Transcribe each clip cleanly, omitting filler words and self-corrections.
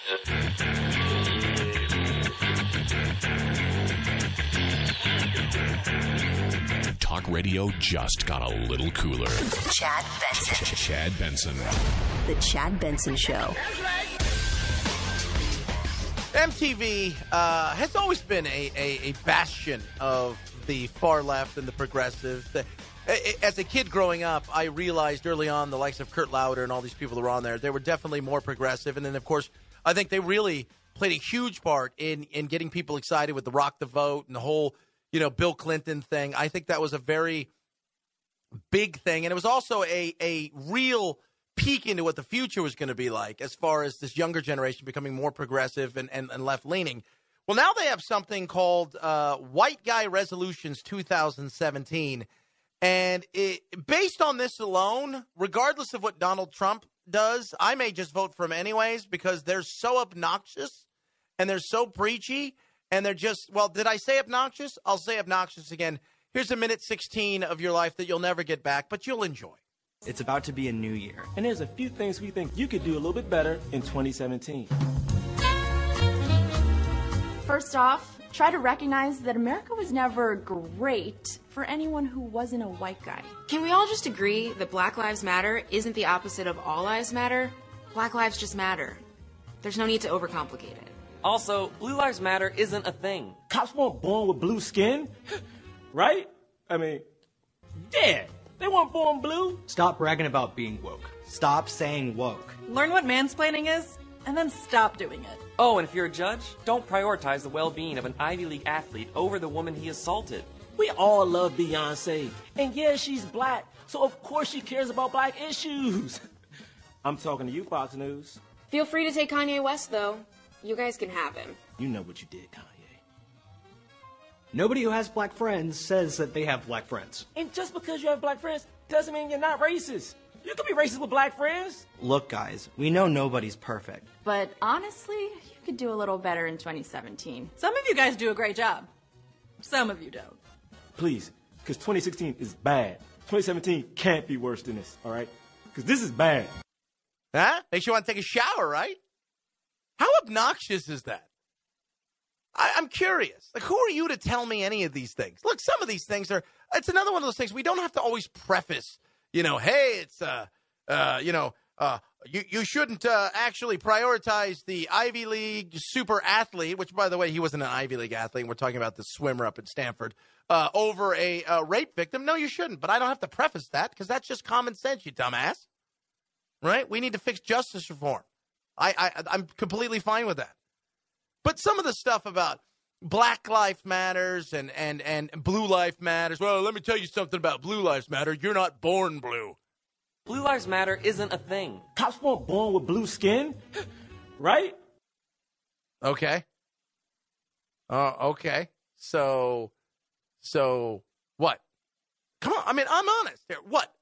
Talk radio just got a little cooler. Chad Benson. Chad Benson. The Chad Benson Show. MTV has always been a bastion of the far left and the progressives. As a kid growing up, I realized early on the likes of Kurt Lauder and all these people that were on there, they were definitely more progressive. And then, of course, I think they really played a huge part in getting people excited with the Rock the Vote and the whole, Bill Clinton thing. I think that was a very big thing. And it was also a real peek into what the future was going to be like as far as this younger generation becoming more progressive and left-leaning. Well, now they have something called White Guy Resolutions 2017. And based on this alone, regardless of what Donald Trump does, I may just vote for him anyways because they're so obnoxious and they're so preachy and they're just, well, did I say obnoxious? I'll say obnoxious again. Here's a minute 16 of your life that you'll never get back, but you'll enjoy. It's about to be a new year. And there's a few things we think you could do a little bit better in 2017. First off, try to recognize that America was never great for anyone who wasn't a white guy. Can we all just agree that Black Lives Matter isn't the opposite of All Lives Matter? Black lives just matter. There's no need to overcomplicate it. Also, Blue Lives Matter isn't a thing. Cops weren't born with blue skin, right? I mean, yeah, they weren't born blue. Stop bragging about being woke. Stop saying woke. Learn what mansplaining is, and then stop doing it. Oh, and if you're a judge, don't prioritize the well-being of an Ivy League athlete over the woman he assaulted. We all love Beyonce. And yeah, she's black, so of course she cares about black issues. I'm talking to you, Fox News. Feel free to take Kanye West, though. You guys can have him. You know what you did, Kanye. Nobody who has black friends says that they have black friends. And just because you have black friends doesn't mean you're not racist. You can be racist with black friends. Look, guys, we know nobody's perfect. But honestly, you could do a little better in 2017. Some of you guys do a great job. Some of you don't. Please, because 2016 is bad. 2017 can't be worse than this, all right? Because this is bad. Huh? Makes you want to take a shower, right? How obnoxious is that? I'm curious. Like, who are you to tell me any of these things? Look, some of these things are, it's another one of those things we don't have to always preface, hey, it's, you shouldn't actually prioritize the Ivy League super athlete, which, by the way, he wasn't an Ivy League athlete. We're talking about the swimmer up at Stanford, over a rape victim. No, you shouldn't. But I don't have to preface that because that's just common sense, you dumbass. Right? We need to fix justice reform. I'm completely fine with that. But some of the stuff about Black Lives Matters and Blue Lives Matters, well, let me tell you something about Blue Lives Matter. You're not born blue. Blue Lives Matter isn't a thing. Cops weren't born with blue skin, right? Okay. Okay. So what? Come on. I mean, I'm honest here. What?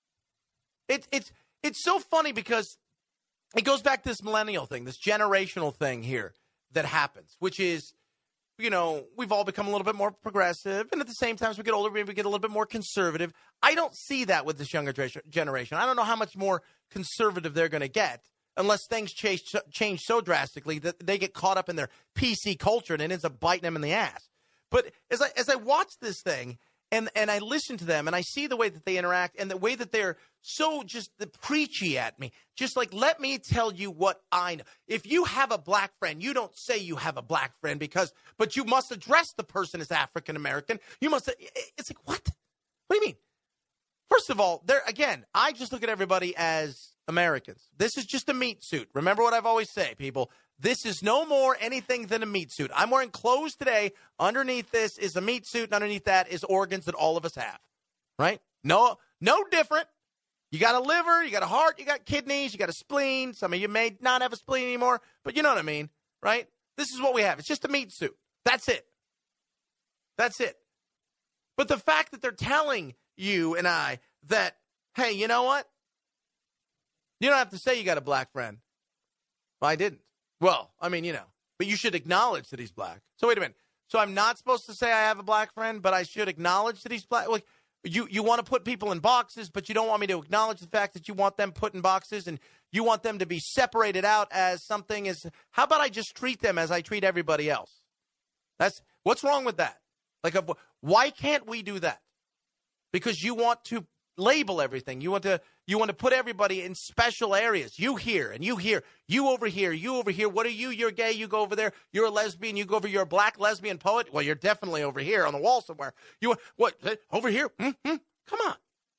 It's so funny because it goes back to this millennial thing, this generational thing here that happens, which is, we've all become a little bit more progressive. And at the same time, as we get older, we get a little bit more conservative. I don't see that with this younger generation. I don't know how much more conservative they're going to get unless things change so drastically that they get caught up in their PC culture and it ends up biting them in the ass. But as I watch this thing and I listen to them and I see the way that they interact and the way that they're so just preachy at me, just like, let me tell you what I know. If you have a black friend, you don't say you have a black friend but you must address the person as African American. You must. It's like, what? What do you mean? First of all, I just look at everybody as Americans. This is just a meat suit. Remember what I've always say, people. This is no more anything than a meat suit. I'm wearing clothes today. Underneath this is a meat suit, and underneath that is organs that all of us have. Right? No different. You got a liver, you got a heart, you got kidneys, you got a spleen. Some of you may not have a spleen anymore, but you know what I mean, right? This is what we have. It's just a meat suit. That's it. That's it. But the fact that they're telling you and I that, hey, you know what? You don't have to say you got a black friend. Well, I didn't. Well, I mean, but you should acknowledge that he's black. So wait a minute. So I'm not supposed to say I have a black friend, but I should acknowledge that he's black? Like, You want to put people in boxes, but you don't want me to acknowledge the fact that you want them put in boxes and you want them to be separated out as something as, how about I just treat them as I treat everybody else? What's wrong with that? Like, why can't we do that? Because you want to label everything. You want to put everybody in special areas. You here and you here, you over here, you over here. What are you? You're gay. You go over there. You're a lesbian. You go over. You're a black lesbian poet. Well, you're definitely over here on the wall somewhere. What over here? Come on.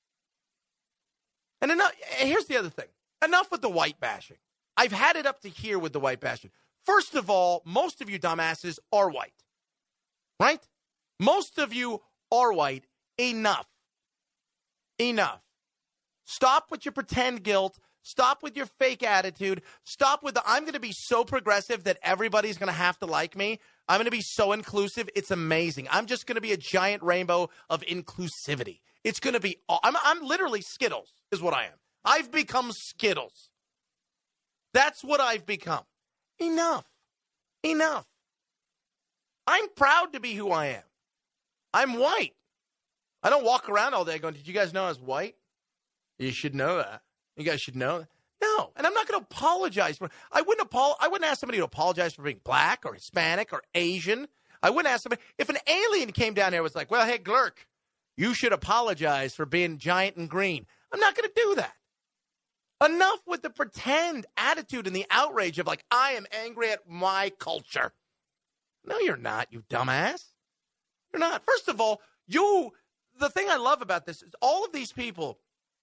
And here's the other thing. Enough with the white bashing. I've had it up to here with the white bashing. First of all, most of you dumbasses are white, right? Most of you are white. Enough. Stop with your pretend guilt. Stop with your fake attitude. Stop with I'm going to be so progressive that everybody's going to have to like me. I'm going to be so inclusive. It's amazing. I'm just going to be a giant rainbow of inclusivity. It's going to be, I'm literally Skittles is what I am. I've become Skittles. That's what I've become. Enough. I'm proud to be who I am. I'm white. I don't walk around all day going, did you guys know I was white? You should know that. You guys should know that. No, and I'm not going to apologize for. I wouldn't ask somebody to apologize for being black or Hispanic or Asian. I wouldn't ask somebody if an alien came down here and was like, well, hey, Glurk, you should apologize for being giant and green. I'm not going to do that. Enough with the pretend attitude and the outrage of like, I am angry at my culture. No, you're not, you dumbass. You're not. First of all, the thing I love about this is all of these people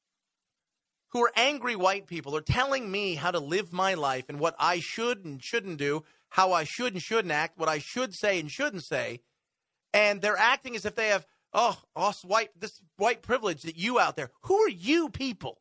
who are angry white people are telling me how to live my life and what I should and shouldn't do, how I should and shouldn't act, what I should say and shouldn't say. And they're acting as if they have, this white privilege that you out there. Who are you people?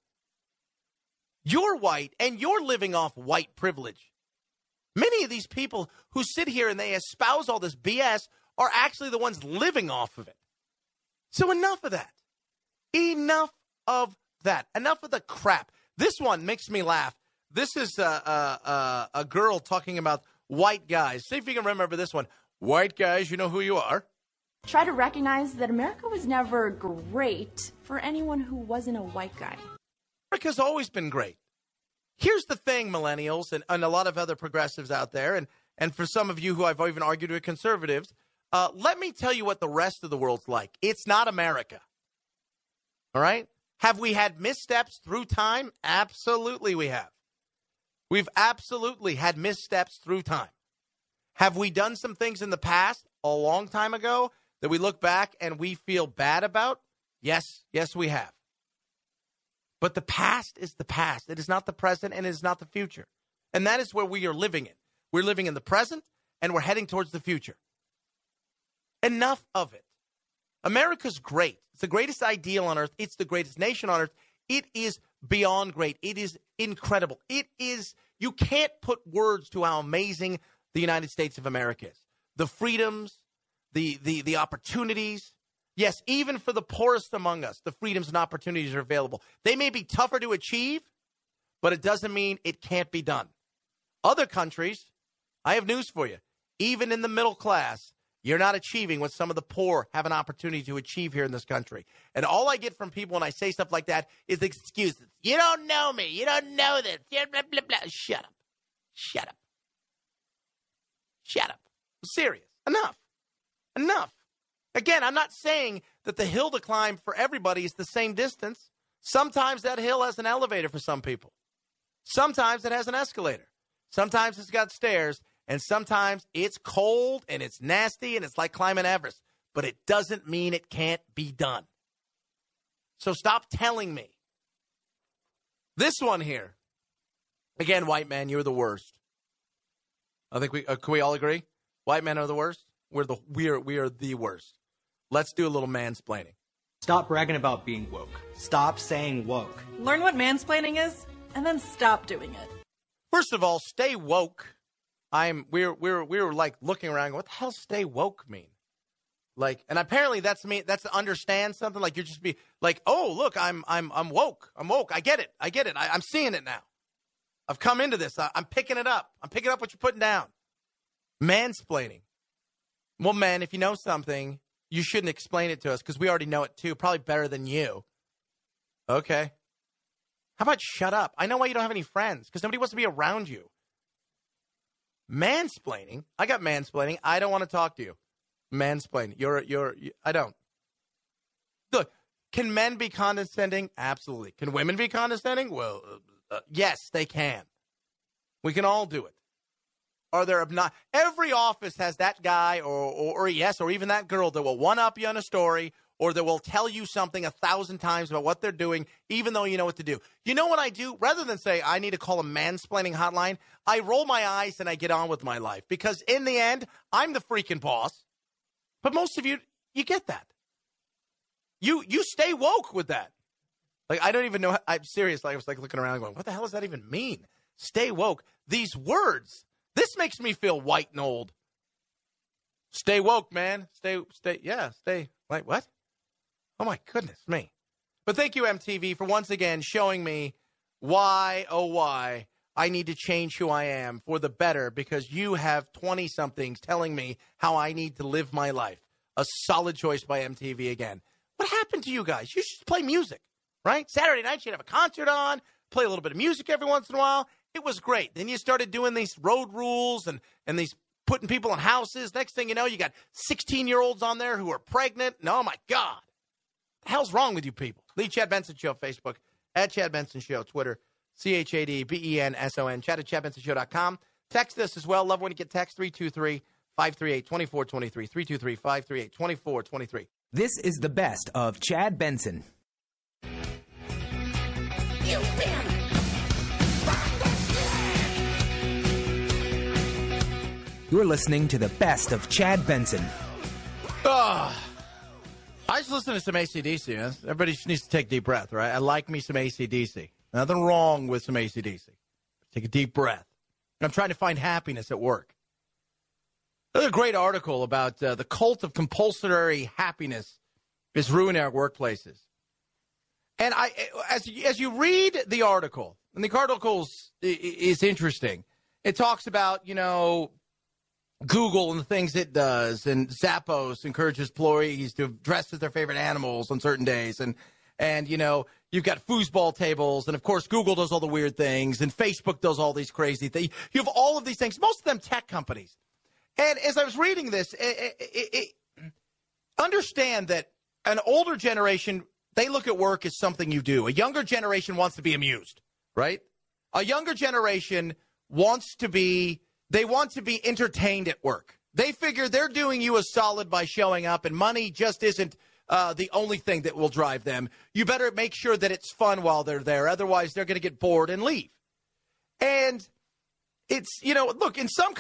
You're white and you're living off white privilege. Many of these people who sit here and they espouse all this BS are actually the ones living off of it. So enough of that. Enough of that. Enough of the crap. This one makes me laugh. This is a girl talking about white guys. See if you can remember this one. White guys, you know who you are. Try to recognize that America was never great for anyone who wasn't a white guy. America's always been great. Here's the thing, millennials and a lot of other progressives out there, and for some of you who I've even argued with conservatives, let me tell you what the rest of the world's like. It's not America. All right? Have we had missteps through time? Absolutely we have. We've absolutely had missteps through time. Have we done some things in the past a long time ago that we look back and we feel bad about? Yes, we have. But the past is the past. It is not the present and it is not the future. And that is where we are living in. We're living in the present and we're heading towards the future. Enough of it. America's great. It's the greatest ideal on earth. It's the greatest nation on earth. It is beyond great. It is incredible. It is, you can't put words to how amazing the United States of America is. The freedoms, the opportunities. Yes, even for the poorest among us, the freedoms and opportunities are available. They may be tougher to achieve, but it doesn't mean it can't be done. Other countries, I have news for you. Even in the middle class, you're not achieving what some of the poor have an opportunity to achieve here in this country. And all I get from people when I say stuff like that is excuses. You don't know me. You don't know this. Blah, blah, blah. Shut up. Shut up. Shut up. I'm serious. Enough. Enough. Again, I'm not saying that the hill to climb for everybody is the same distance. Sometimes that hill has an elevator for some people. Sometimes it has an escalator. Sometimes it's got stairs. And sometimes it's cold and it's nasty and it's like climbing Everest. But it doesn't mean it can't be done. So stop telling me. This one here. Again, white man, you're the worst. I think can we all agree? White men are the worst. We are the worst. Let's do a little mansplaining. Stop bragging about being woke. Stop saying woke. Learn what mansplaining is, and then stop doing it. First of all, stay woke. We're like looking around. What the hell does stay woke mean? Like, and apparently that's to understand something. Like you're just be like, oh look, I'm woke. I'm woke. I get it. I'm seeing it now. I've come into this. I'm picking it up. I'm picking up what you're putting down. Mansplaining. Well, man, if you know something, you shouldn't explain it to us because we already know it too, probably better than you. Okay. How about shut up? I know why you don't have any friends, because nobody wants to be around you. Mansplaining? I got mansplaining. I don't want to talk to you. Mansplaining. I don't. Look, can men be condescending? Absolutely. Can women be condescending? Well, yes, they can. We can all do it. Are there not? Every office has that guy or even that girl that will one-up you on a story, or that will tell you something 1,000 times about what they're doing, even though you know what to do. You know what I do? Rather than say, I need to call a mansplaining hotline, I roll my eyes and I get on with my life. Because in the end, I'm the freaking boss. But most of you get that. You stay woke with that. Like, I don't even know. I'm serious. Like, I was like looking around going, what the hell does that even mean? Stay woke. These words. This makes me feel white and old. Stay woke, man. Stay. Like, what? Oh, my goodness me. But thank you, MTV, for once again showing me why I need to change who I am for the better, because you have 20-somethings telling me how I need to live my life. A solid choice by MTV again. What happened to you guys? You should play music, right? Saturday night, you'd have a concert on, play a little bit of music every once in a while. It was great. Then you started doing these road rules and these putting people in houses. Next thing you know, you got 16-year-olds on there who are pregnant. And, oh, my God. The hell's wrong with you people? The Chad Benson Show, Facebook, at Chad Benson Show, Twitter, ChadBenson, chat at ChadBensonShow.com. Text us as well. Love when you get text, 323-538-2423, 323-538-2423. This is the best of Chad Benson. You're listening to the best of Chad Benson. I just listen to some AC/DC. Man. Everybody just needs to take a deep breath, right? I like me some AC/DC. Nothing wrong with some AC/DC. Take a deep breath. I'm trying to find happiness at work. There's a great article about the cult of compulsory happiness is ruining our workplaces. And as you read the article, and the article is interesting, it talks about, Google and the things it does, and Zappos encourages employees to dress as their favorite animals on certain days, and you've got foosball tables, and of course Google does all the weird things, and Facebook does all these crazy things. You have all of these things, most of them tech companies. And as I was reading this, understand that an older generation, they look at work as something you do. A younger generation wants to be amused, right? A younger generation wants to be entertained at work. They figure they're doing you a solid by showing up, and money just isn't the only thing that will drive them. You better make sure that it's fun while they're there. Otherwise, they're going to get bored and leave. And it's, look, in some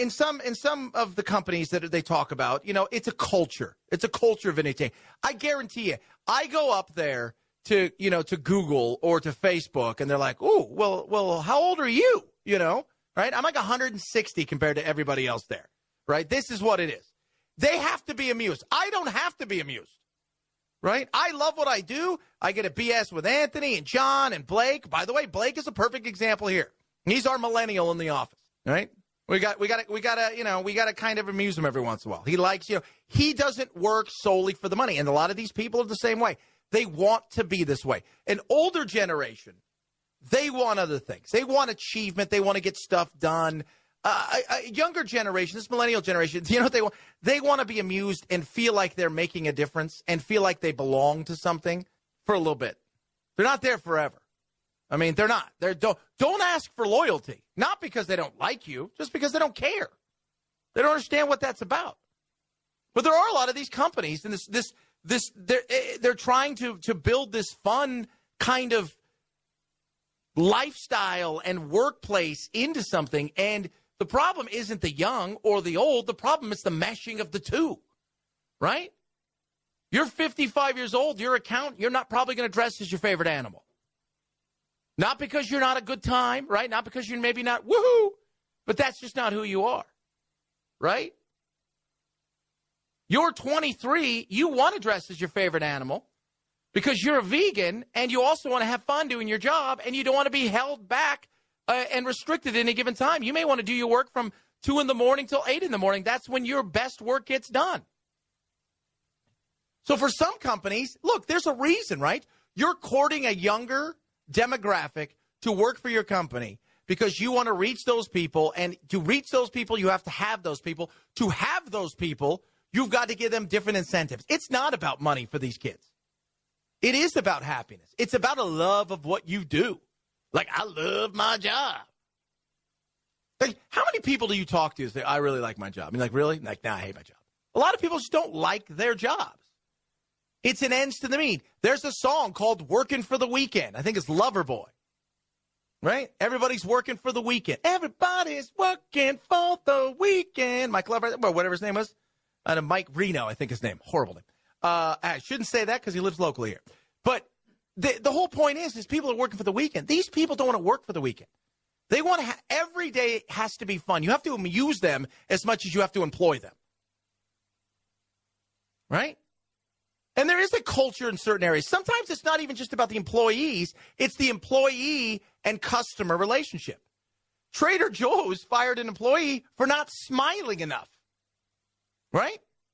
of the companies that they talk about, it's a culture. It's a culture of entertainment. I guarantee you, I go up there to Google or to Facebook, and they're like, "Ooh, well, how old are you?" Right? I'm like 160 compared to everybody else there, right? This is what it is. They have to be amused. I don't have to be amused, right? I love what I do. I get a BS with Anthony and John and Blake. By the way, Blake is a perfect example here. He's our millennial in the office, right? We got to kind of amuse him every once in a while. He likes, he doesn't work solely for the money. And a lot of these people are the same way. They want to be this way. An older generation, they want other things. They want achievement. They want to get stuff done. A younger generation, this millennial generation, you know what they want? They want to be amused and feel like they're making a difference and feel like they belong to something for a little bit. They're not there forever. I mean, they're not. Don't ask for loyalty. Not because they don't like you, just because they don't care. They don't understand what that's about. But there are a lot of these companies, and they're trying to build this fun kind of lifestyle and workplace into something, and the problem isn't the young or the old. The problem is the meshing of the two, right? You're 55 years old. You're not probably going to dress as your favorite animal. Not because you're not a good time, right? Not because you're maybe not woohoo, but that's just not who you are, right? You're 23. You want to dress as your favorite animal because you're a vegan, and you also want to have fun doing your job, and you don't want to be held back and restricted at any given time. You may want to do your work from 2 in the morning till 8 in the morning. That's when your best work gets done. So for some companies, look, there's a reason, right? You're courting a younger demographic to work for your company because you want to reach those people. And to reach those people, you have to have those people. To have those people, you've got to give them different incentives. It's not about money for these kids. It is about happiness. It's about a love of what you do. Like, I love my job. Like, how many people do you talk to who say, I really like my job? I mean, like, really? Like, nah, I hate my job. A lot of people just don't like their jobs. It's an ends to the mean. There's a song called Working for the Weekend. I think it's Loverboy. Right? Everybody's working for the weekend. Everybody's working for the weekend. Mike Lover, well, whatever his name was. Mike Reno, I think his name. Horrible name. I shouldn't say that because he lives locally here. But the whole point is people are working for the weekend. These people don't want to work for the weekend. They want to every day has to be fun. You have to amuse them as much as you have to employ them. Right? And there is a culture in certain areas. Sometimes it's not even just about the employees. It's the employee and customer relationship. Trader Joe's fired an employee for not smiling enough. Right?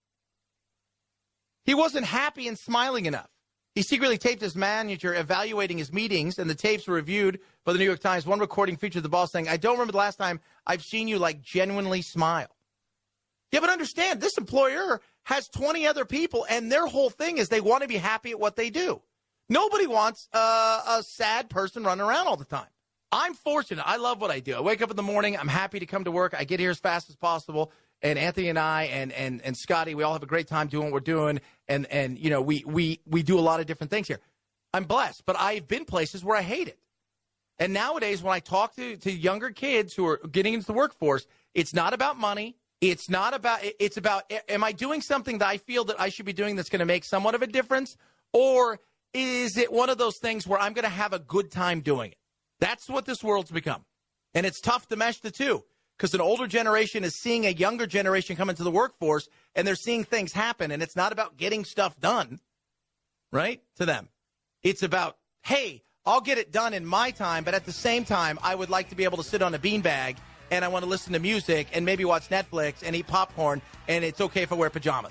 He wasn't happy and smiling enough. He secretly taped his manager evaluating his meetings, and the tapes were reviewed by the New York Times. One recording featured the boss saying, I don't remember the last time I've seen you, like, genuinely smile. Yeah, but understand, this employer has 20 other people, and their whole thing is they want to be happy at what they do. Nobody wants a sad person running around all the time. I'm fortunate. I love what I do. I wake up in the morning. I'm happy to come to work. I get here as fast as possible. And Anthony and I and Scotty, we all have a great time doing what we're doing. And you know, we do a lot of different things here. I'm blessed, but I've been places where I hate it. And nowadays, when I talk to younger kids who are getting into the workforce, it's not about money. It's about, am I doing something that I feel that I should be doing that's going to make somewhat of a difference? Or is it one of those things where I'm going to have a good time doing it? That's what this world's become. And it's tough to mesh the two because an older generation is seeing a younger generation come into the workforce and they're seeing things happen. And it's not about getting stuff done, right, to them. It's about, hey, I'll get it done in my time, but at the same time, I would like to be able to sit on a beanbag and I want to listen to music and maybe watch Netflix and eat popcorn, and it's okay if I wear pajamas.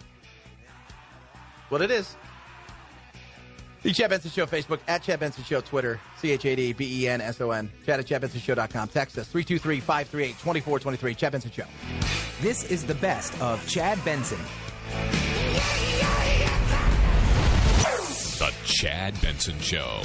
What it is. The Chad Benson Show, Facebook, at Chad Benson Show, Twitter, ChadBenson. Chad at ChadBensonShow.com. Text us, 323-538-2423. Chad Benson Show. This is the best of Chad Benson. The Chad Benson Show.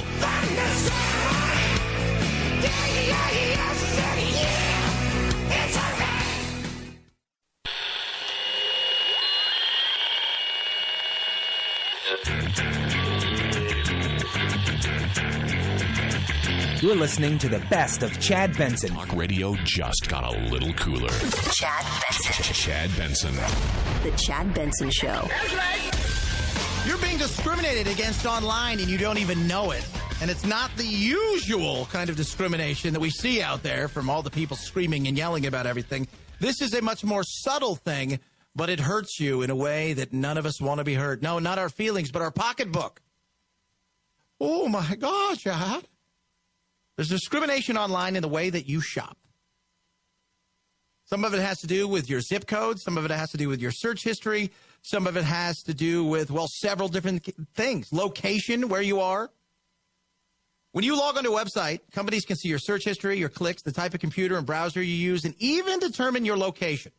You're listening to the best of Chad Benson. Talk radio just got a little cooler. Chad Benson. Chad Benson. The Chad Benson Show. You're being discriminated against online and you don't even know it. And it's not the usual kind of discrimination that we see out there from all the people screaming and yelling about everything. This is a much more subtle thing, but it hurts you in a way that none of us want to be hurt. No, not our feelings, but our pocketbook. Oh, my gosh, Chad. There's discrimination online in the way that you shop. Some of it has to do with your zip code. Some of it has to do with your search history. Some of it has to do with, well, several different things. Location, where you are. When you log onto a website, companies can see your search history, your clicks, the type of computer and browser you use, and even determine your location.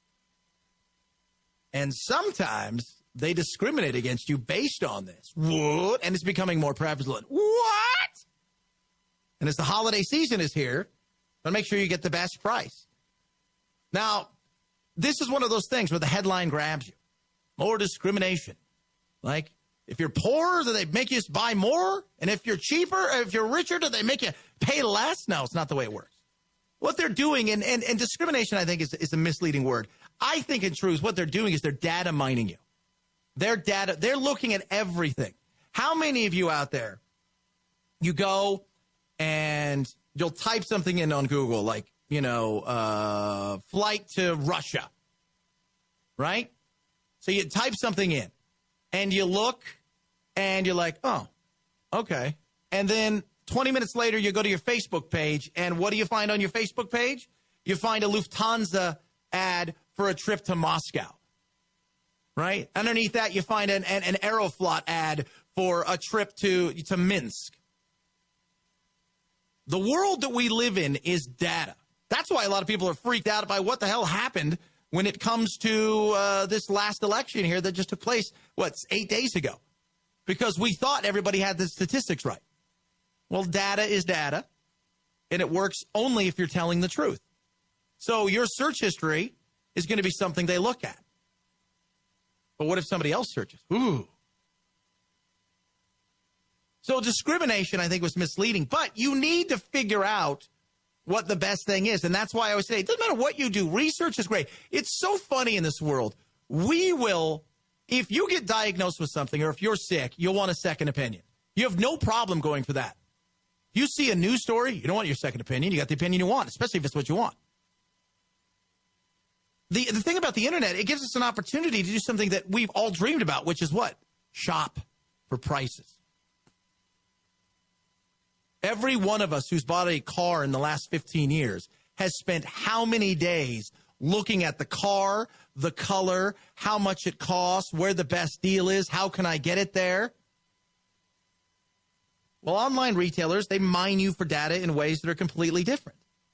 And sometimes they discriminate against you based on this. What? And it's becoming more prevalent. What? And as the holiday season is here, I'll make sure you get the best price. Now, this is one of those things where the headline grabs you. More discrimination. Like, if you're poor, do they make you buy more? And if you're cheaper, or if you're richer, do they make you pay less? No, it's not the way it works. What they're doing, and discrimination, I think, is a misleading word. I think, in truth, what they're doing is they're data mining you. They're looking at everything. How many of you out there, you go and you'll type something in on Google, like, you know, flight to Russia, right? So you type something in, and you look, and you're like, oh, okay. And then 20 minutes later, you go to your Facebook page, and what do you find on your Facebook page? You find a Lufthansa ad for a trip to Moscow, right? Underneath that, you find an Aeroflot ad for a trip to Minsk. The world that we live in is data. That's why a lot of people are freaked out by what the hell happened when it comes to this last election here that just took place, 8 days ago? Because we thought everybody had the statistics right. Well, data is data, and it works only if you're telling the truth. So your search history is going to be something they look at. But what if somebody else searches? Ooh. So discrimination, I think, was misleading. But you need to figure out what the best thing is. And that's why I always say, it doesn't matter what you do. Research is great. It's so funny in this world. We will, if you get diagnosed with something or if you're sick, you'll want a second opinion. You have no problem going for that. You see a news story, you don't want your second opinion. You got the opinion you want, especially if it's what you want. The thing about the internet, it gives us an opportunity to do something that we've all dreamed about, which is what? Shop for prices. Every one of us who's bought a car in the last 15 years has spent how many days looking at the car, the color, how much it costs, where the best deal is, how can I get it there? Well, online retailers, they mine you for data in ways that are completely different.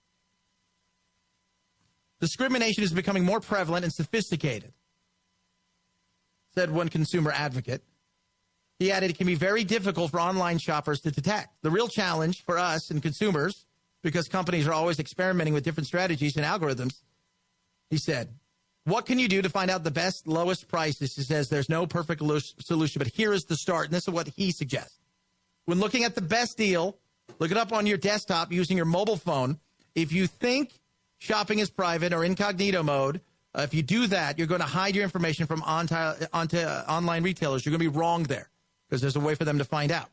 Discrimination is becoming more prevalent and sophisticated, said one consumer advocate. He added, it can be very difficult for online shoppers to detect. The real challenge for us and consumers, because companies are always experimenting with different strategies and algorithms, he said, what can you do to find out the best, lowest prices? He says there's no perfect solution, but here is the start, and this is what he suggests. When looking at the best deal, look it up on your desktop using your mobile phone. If you think shopping is private or incognito mode, if you do that, you're going to hide your information from onto online retailers. You're going to be wrong there because there's a way for them to find out.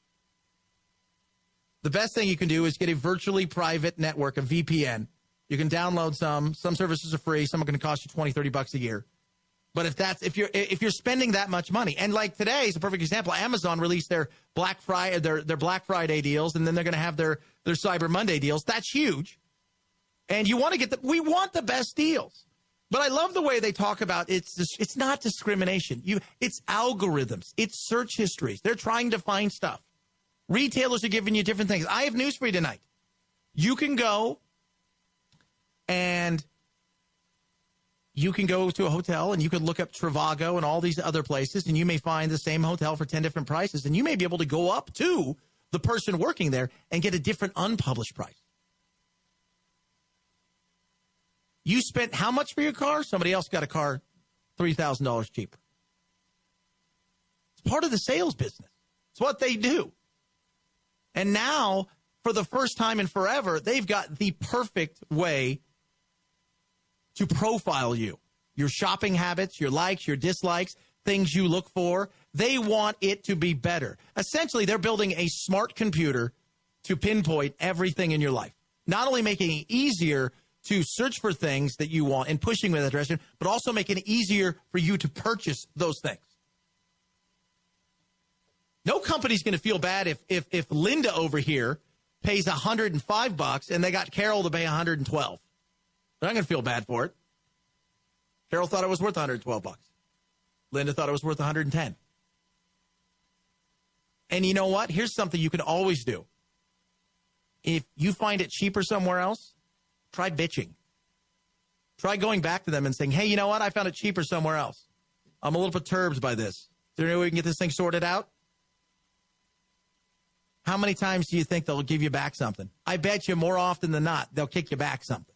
The best thing you can do is get a virtually private network, a VPN. You can download some. Some services are free. Some are going to cost you $20, $30 a year. But if you're spending that much money, and like today is a perfect example, Amazon released their Black Friday Friday deals, and then they're going to have their Cyber Monday deals. That's huge. And you want to get we want the best deals. But I love the way they talk about it's not discrimination. It's algorithms. It's search histories. They're trying to find stuff. Retailers are giving you different things. I have news for you tonight. You can go and you can go to a hotel and you can look up Trivago and all these other places, and you may find the same hotel for 10 different prices, and you may be able to go up to the person working there and get a different unpublished price. You spent how much for your car? Somebody else got a car $3,000 cheaper. It's part of the sales business. It's what they do. And now, for the first time in forever, they've got the perfect way to profile you. Your shopping habits, your likes, your dislikes, things you look for. They want it to be better. Essentially, they're building a smart computer to pinpoint everything in your life. Not only making it easier to search for things that you want and pushing with that direction, but also making it easier for you to purchase those things. No company's going to feel bad if Linda over here pays $105 and they got Carol to pay $112. They're not going to feel bad for it. Carol thought it was worth $112. Linda thought it was worth $110. And you know what? Here's something you can always do. If you find it cheaper somewhere else, try bitching. Try going back to them and saying, hey, you know what? I found it cheaper somewhere else. I'm a little perturbed by this. Is there any way we can get this thing sorted out? How many times do you think they'll give you back something? I bet you more often than not, they'll kick you back something.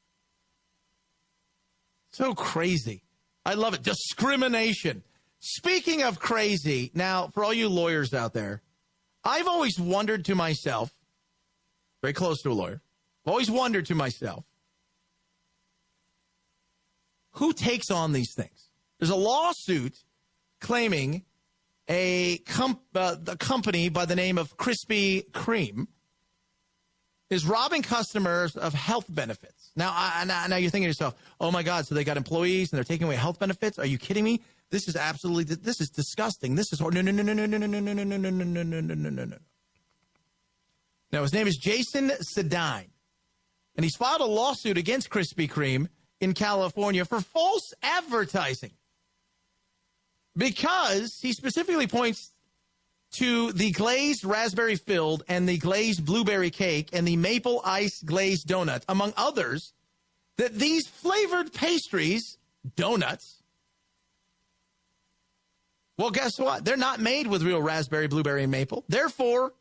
So crazy. I love it. Discrimination. Speaking of crazy, now, for all you lawyers out there, I've always wondered to myself, very close to a lawyer, I've always wondered to myself, who takes on these things? There's a lawsuit claiming the company by the name of Krispy Kreme is robbing customers of health benefits. Now you're thinking to yourself, oh, my God, so they got employees and they're taking away health benefits? Are you kidding me? This is disgusting. This is no. Now, his name is Jason Sedine, and he's filed a lawsuit against Krispy Kreme in California for false advertising. Because he specifically points to the glazed raspberry filled and the glazed blueberry cake and the maple ice glazed donut, among others, that these flavored pastries, donuts, well, guess what? They're not made with real raspberry, blueberry, and maple. Therefore,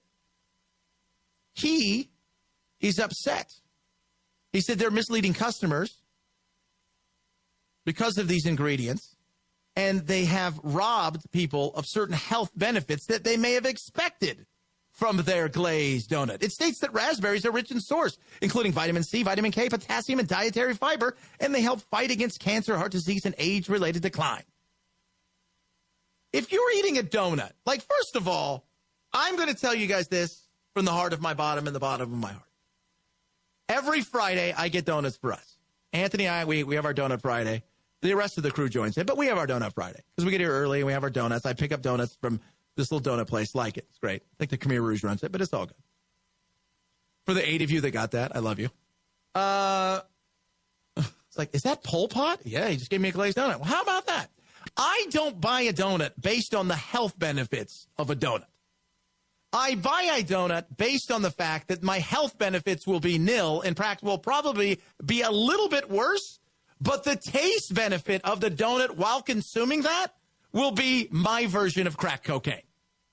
he's upset. He said they're misleading customers because of these ingredients, and they have robbed people of certain health benefits that they may have expected from their glazed donut. It states that raspberries are rich in source, including vitamin C, vitamin K, potassium, and dietary fiber, and they help fight against cancer, heart disease, and age-related decline. If you're eating a donut, like, first of all, I'm going to tell you guys this from the heart of my bottom and the bottom of my heart. Every Friday, I get donuts for us. Anthony and I, we have our donut Friday. The rest of the crew joins in, but we have our donut Friday because we get here early and we have our donuts. I pick up donuts from this little donut place. Like it. It's great. I think the Khmer Rouge runs it, but it's all good. For the 8 of you that got that, I love you. It's like, is that Pol Pot? Yeah, he just gave me a glazed donut. Well, how about that? I don't buy a donut based on the health benefits of a donut. I buy a donut based on the fact that my health benefits will be nil. In fact, will probably be a little bit worse. But the taste benefit of the donut while consuming that will be my version of crack cocaine.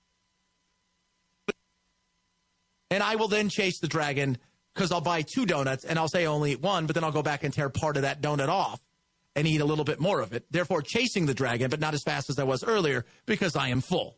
And I will then chase the dragon because I'll buy 2 donuts and I'll say only eat 1, but then I'll go back and tear part of that donut off and eat a little bit more of it. Therefore, chasing the dragon, but not as fast as I was earlier because I am full.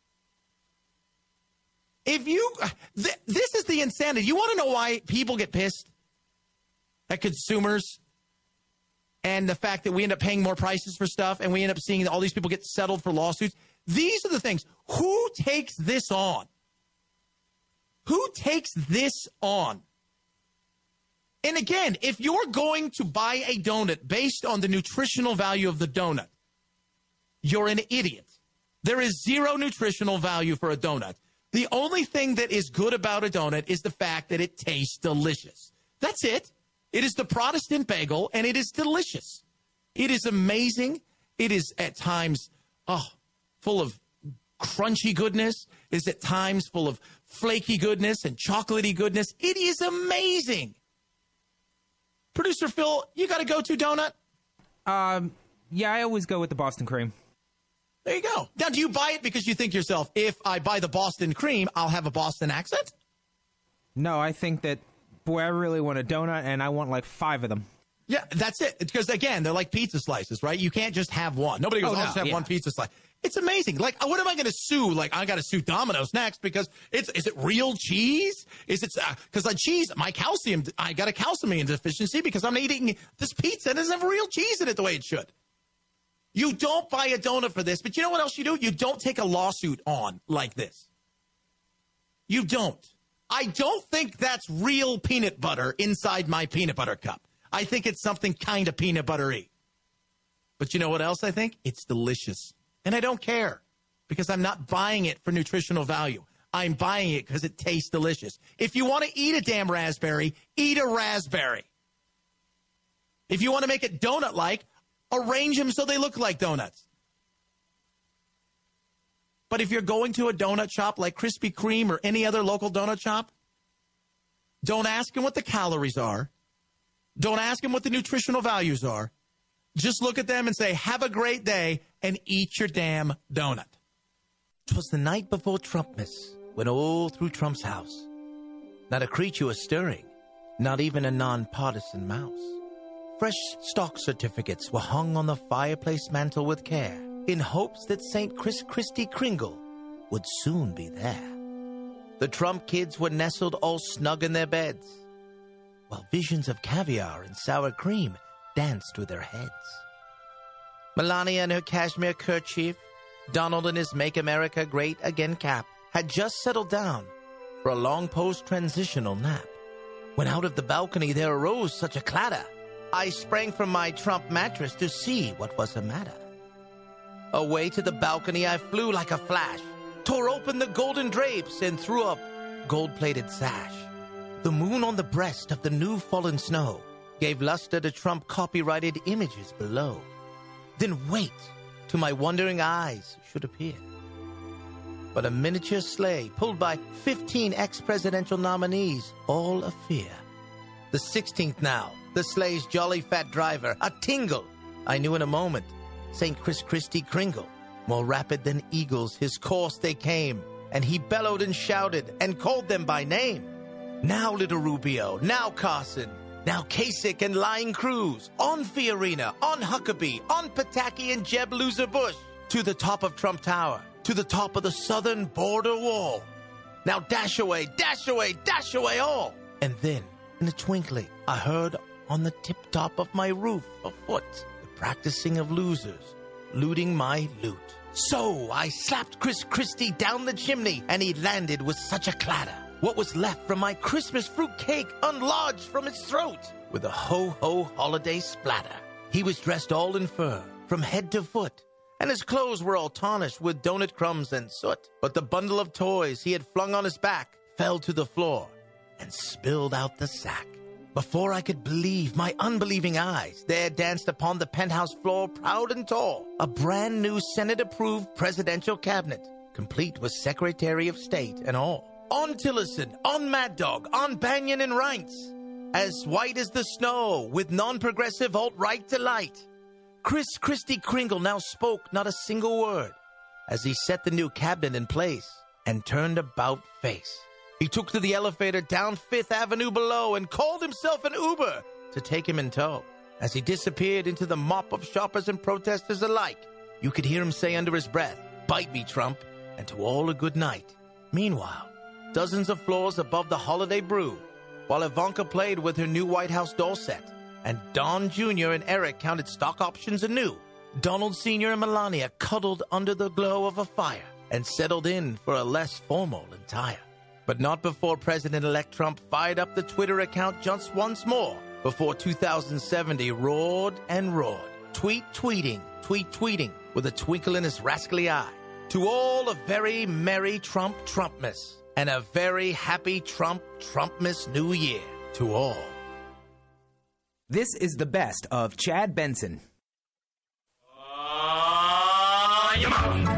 If you, this is the insanity. You want to know why people get pissed at consumers? And the fact that we end up paying more prices for stuff and we end up seeing all these people get settled for lawsuits. These are the things. Who takes this on? Who takes this on? And again, if you're going to buy a donut based on the nutritional value of the donut, you're an idiot. There is zero nutritional value for a donut. The only thing that is good about a donut is the fact that it tastes delicious. That's it. It is the Protestant bagel, and it is delicious. It is amazing. It is at times full of crunchy goodness. It is at times full of flaky goodness and chocolatey goodness. It is amazing. Producer Phil, you got a go-to donut? Yeah, I always go with the Boston cream. There you go. Now, do you buy it because you think to yourself, if I buy the Boston cream, I'll have a Boston accent? No, I think that, boy, I really want a donut, and I want like 5 of them. Yeah, that's it. Because, again, they're like pizza slices, right? You can't just have one. Nobody goes, I'll just have one pizza slice. It's amazing. Like, what am I going to sue? Like, I got to sue Domino's next because is it real cheese? Is it, because the cheese, my calcium, I got a calcium deficiency because I'm eating this pizza and it doesn't have real cheese in it the way it should. You don't buy a donut for this, but you know what else you do? You don't take a lawsuit on like this. You don't. I don't think that's real peanut butter inside my peanut butter cup. I think it's something kind of peanut buttery. But you know what else I think? It's delicious. And I don't care because I'm not buying it for nutritional value. I'm buying it because it tastes delicious. If you want to eat a damn raspberry, eat a raspberry. If you want to make it donut-like, arrange them so they look like donuts. But if you're going to a donut shop like Krispy Kreme or any other local donut shop, don't ask them what the calories are. Don't ask them what the nutritional values are. Just look at them and say, have a great day, and eat your damn donut. 'Twas the night before Trumpmas, when all through Trump's house, not a creature was stirring, not even a nonpartisan mouse. Fresh stock certificates were hung on the fireplace mantel with care, in hopes that St. Christy Kringle would soon be there. The Trump kids were nestled all snug in their beds, while visions of caviar and sour cream danced with their heads. Melania in her cashmere kerchief, Donald in his Make America Great Again cap, had just settled down for a long post-transitional nap, when out of the balcony there arose such a clatter. I sprang from my Trump mattress to see what was the matter. Away to the balcony I flew like a flash, tore open the golden drapes and threw up gold-plated sash. The moon on the breast of the new fallen snow gave luster to Trump copyrighted images below. Then wait to my wondering eyes should appear but a miniature sleigh pulled by 15 ex-presidential nominees, all of fear. The 16th now, the sleigh's jolly fat driver, a tingle. I knew in a moment, St. Chris Christie Kringle. More rapid than eagles, his course they came, and he bellowed and shouted and called them by name. Now Little Rubio, now Carson, now Kasich and Lying Cruz, on Fiorina, on Huckabee, on Pataki and Jeb Loser Bush, to the top of Trump Tower, to the top of the southern border wall. Now dash away all. And then, in a twinkling, I heard on the tip-top of my roof afoot the practicing of losers, looting my loot. So I slapped Chris Christie down the chimney, and he landed with such a clatter. What was left from my Christmas fruit cake unlodged from his throat with a ho-ho holiday splatter. He was dressed all in fur, from head to foot, and his clothes were all tarnished with donut crumbs and soot. But the bundle of toys he had flung on his back fell to the floor and spilled out the sack. Before I could believe my unbelieving eyes, there danced upon the penthouse floor, proud and tall, a brand new Senate-approved presidential cabinet, complete with Secretary of State and all. On Tillerson, on Mad Dog, on Banyan and Reince, as white as the snow, with non-progressive alt-right delight. Chris Christie Kringle now spoke not a single word as he set the new cabinet in place and turned about face. He took to the elevator down 5th Avenue below and called himself an Uber to take him in tow. As he disappeared into the mop of shoppers and protesters alike, you could hear him say under his breath, "Bite me, Trump," and to all a good night. Meanwhile, dozens of floors above the holiday brew, while Ivanka played with her new White House doll set, and Don Jr. and Eric counted stock options anew. Donald Sr. and Melania cuddled under the glow of a fire and settled in for a less formal attire. But not before President-elect Trump fired up the Twitter account just once more, before 2070 roared and roared, tweeting, with a twinkle in his rascally eye. To all a very merry Trumpmas, and a very happy Trumpmas New Year to all. This is the best of Chad Benson. Your mama.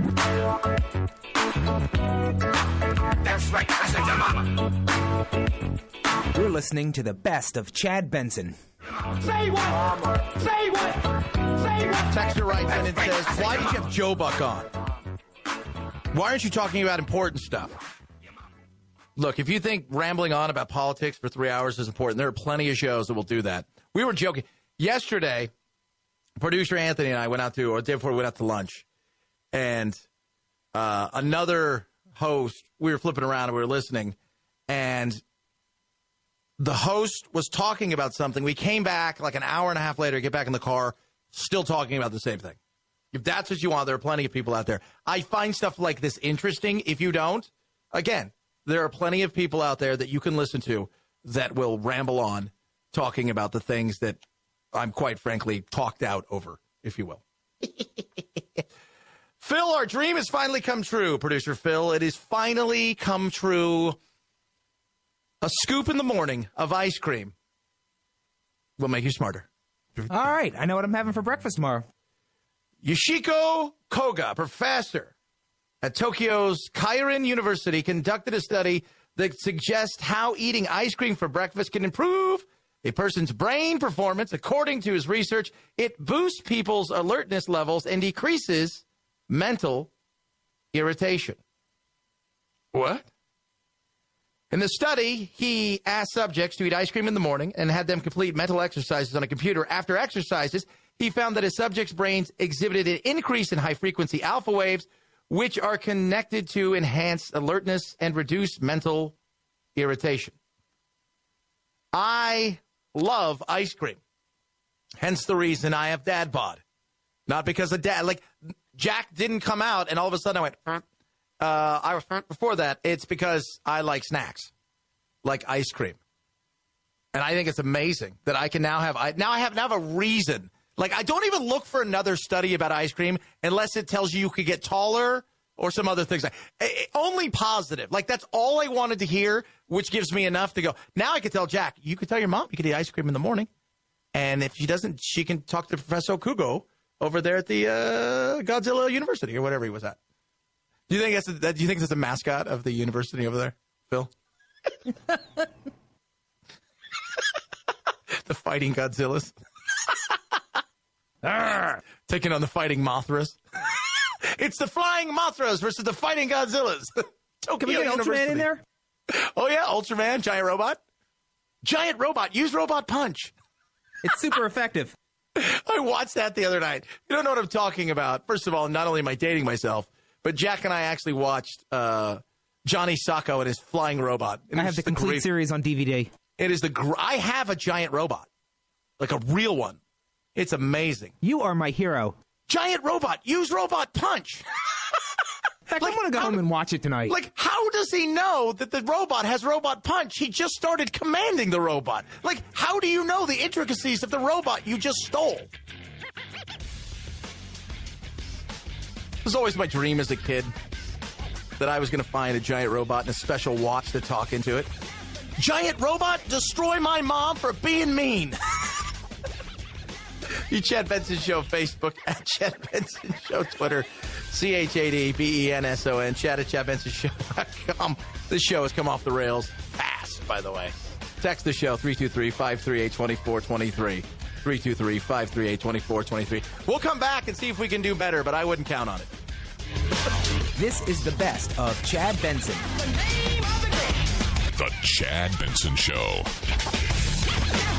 That's right, I said your mama. You're listening to the best of Chad Benson. Say what? Say what? Say what? Texter writes in and says, "Why did you have Joe Buck on? Why aren't you talking about important stuff?" Look, if you think rambling on about politics for 3 hours is important, there are plenty of shows that will do that. We were joking. Yesterday, producer Anthony and I went out to, or the day before we went out to lunch, and another host, we were flipping around and we were listening, and the host was talking about something. We came back like an hour and a half later, get back in the car, still talking about the same thing. If that's what you want, there are plenty of people out there. I find stuff like this interesting. If you don't, again, there are plenty of people out there that you can listen to that will ramble on talking about the things that I'm quite frankly talked out over, if you will. Phil, our dream has finally come true, producer Phil. It has finally come true. A scoop in the morning of ice cream will make you smarter. All right, I know what I'm having for breakfast tomorrow. Yoshiko Koga, professor at Tokyo's Keirin University, conducted a study that suggests how eating ice cream for breakfast can improve a person's brain performance. According to his research, it boosts people's alertness levels and decreases mental irritation. What? In the study, he asked subjects to eat ice cream in the morning and had them complete mental exercises on a computer. After exercises, he found that his subjects' brains exhibited an increase in high-frequency alpha waves, which are connected to enhanced alertness and reduced mental irritation. I love ice cream. Hence the reason I have dad bod. Not because of dad. Like, Jack didn't come out and all of a sudden I went, I was before that. It's because I like snacks, like ice cream. And I think it's amazing that I can now have, I have a reason. Like, I don't even look for another study about ice cream unless it tells you could get taller or some other things. Only positive. Like, that's all I wanted to hear, which gives me enough to go. Now I can tell Jack, you could tell your mom you could eat ice cream in the morning. And if she doesn't, she can talk to Professor Okugo over there at the Godzilla University or whatever he was at. Do you think that's a mascot of the university over there, Phil? The Fighting Godzillas. Taking on the Fighting Mothras. It's the Flying Mothras versus the Fighting Godzillas. Can we get Ultraman in there? Oh, yeah, Ultraman, giant robot. Giant robot, use robot punch. It's super effective. I watched that the other night. You don't know what I'm talking about. First of all, not only am I dating myself, but Jack and I actually watched Johnny Sacco and his flying robot. I have the complete series on DVD. It is I have a giant robot, like a real one. It's amazing. You are my hero. Giant robot, use robot punch. Heck, I'm going to go home and watch it tonight. Like, how does he know that the robot has robot punch? He just started commanding the robot. Like, how do you know the intricacies of the robot you just stole? It was always my dream as a kid that I was going to find a giant robot and a special watch to talk into it. Giant robot, destroy my mom for being mean. The Chad Benson Show, Facebook, at Chad Benson Show, Twitter, ChadBenson, chat at ChadBensonShow.com. This show has come off the rails fast, by the way. Text the show, 323-538-2423. 323-538-2423. We'll come back and see if we can do better, but I wouldn't count on it. This is the best of Chad Benson. The Chad Benson Show.